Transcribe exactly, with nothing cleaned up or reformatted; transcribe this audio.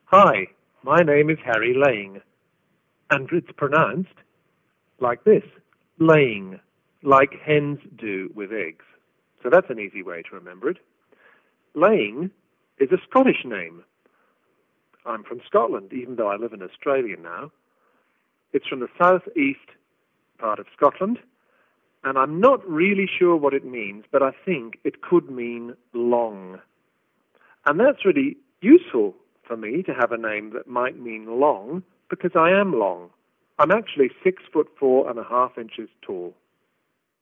Hi, my name is Harry Laying, and it's pronounced like this, laying, like hens do with eggs. So that's an easy way to remember it. Laying is a Scottish name. I'm from Scotland, even though I live in Australia now. It's from the southeast part of Scotland, and I'm not really sure what it means, but I think it could mean long. And that's really useful for me to have a name that might mean long, because I am long. I'm actually six foot four and a half inches tall.